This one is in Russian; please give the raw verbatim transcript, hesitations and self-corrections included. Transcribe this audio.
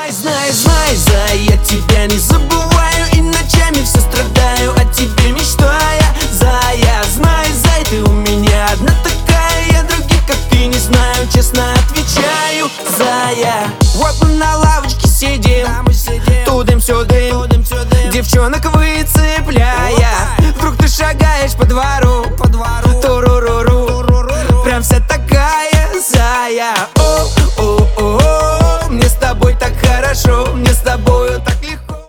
Знай, знай, знай, зая, я тебя не забываю и ночами все страдаю о тебе мечтая. Зая, знай, зай, ты у меня одна такая, я других как ты не знаю, честно отвечаю. Зая, вот мы на лавочке сидим, тудым-сюдым, девчонок выцепляя. Вдруг ты шагаешь по двору,